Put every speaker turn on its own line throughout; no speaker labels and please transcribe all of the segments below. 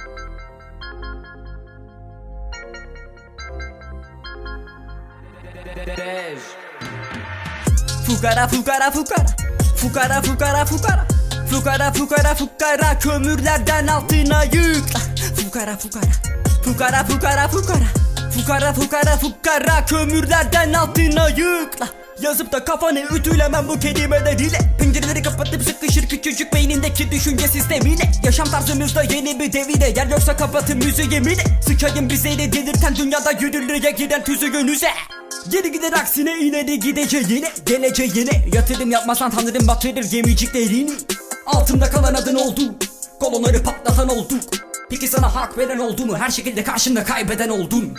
Fukara fukara fukara, fukara fukara fukara, fukara fukara fukara, kömürlerden altına yükle. Fukara fukara, fukara fukara fukara, fukara fukara fukara, kömürlerden altına yükle. Yazıp da kafanı ütülemem bu kelimeleriyle. Pencereleri kapatıp sıkışır küçücük beynindeki düşünce sistemiyle. Yaşam tarzımızda yeni bir devire, yer yoksa kapatın müziğimiyle. Sıkayım bizleri delirten dünyada yürürlüğe giden tüzüğünüze. Geri gider aksine ileri gideceğine, geleceğine. Yatırım yapmasan tanrım batırır gemiciklerini. Altımda kalan adın oldu, kolonları patlatan olduk. Peki sana hak veren oldu mu? Her şekilde karşında kaybeden oldun.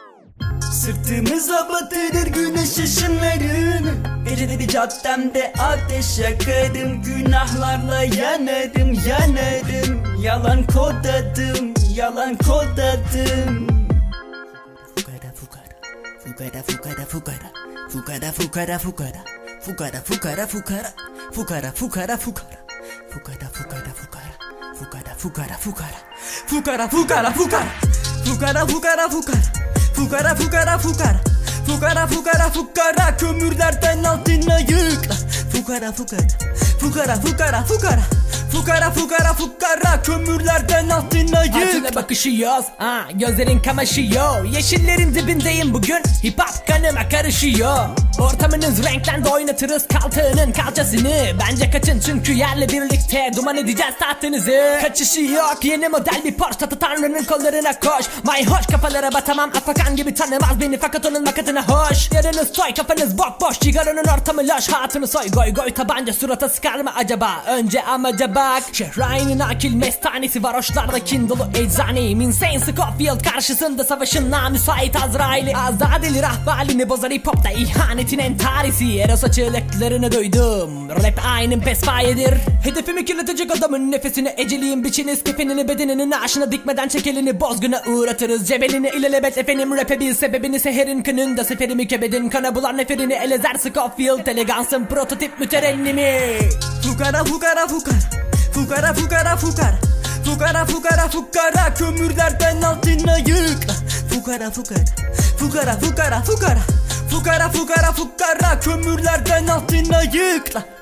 Sırtımıza batırır güneş ışınlarını. Geceleri caddemde ateş yakarım. Günahlarla yanarım, yanarım. Yalan kodadım, yalan kodadım. Fukara fukara, fukara fukara fukara, fukara fukara fukara, fukara fukara fukara, fukara fukara fukara, fukara fukara fukara, fukara fukara fukara, fukara fukara fukara, fukara fukara fukara. Fukara fukara fukara, fukara fukara fukara, kömürlerden altına yükle. Fukara fukara, fukara fukara fukara, fukara fukara fukara, kömürlerden altına yükle.
Altına bakışıyoruz, gözlerin kamaşıyor. Yeşillerin dibindeyim bugün, hip hop kanıma karışıyor. Ortamınız renklendi, oynatırız kaltığının kalçasını. Bence kaçın çünkü yerle birlikte duman edeceğiz tahtınızı. Kaçışı yok, yeni model bir Porsche, tatı tanrının kollarına koş. Mayhoş kafalara batamam, afakan gibi tanımaz beni fakat onun makatına hoş. Yarınız toy, kafanız bok boş, cigaranın ortamı loş. Hatunu soy, goy goy tabanca surata sıkar mı acaba? Önce amaca bak. Şehrayn'in akil mestanesi, varoşlarda kin dolu eczaneyim. Insane Scofield karşısında savaşın namüsait Azrail'i. Azadeli rahbalini bozar hip hopta ihanetin entarisi. Eros açılıklarını duydum, rap aynen pespayedir. Hedefimi kirletecek adamın nefesini, eceliğin biçiniz kefenini, bedeninin aşına dikmeden çekelini bozguna uğratırız. Cebelini ilelebet efendim, rap'e bil sebebini, seherin kınında seferimi kebedin. Kana bulan neferini Elezer Scofield, elegansın prototip müterennimi.
Fukara fukara fukara, fukara fukara fukara, fukara fukara fukara, kömürlerden altına yükle. Fukara fukara, fukara fukara fukara, fukara fukara fukara, kömürlerden altına yükle.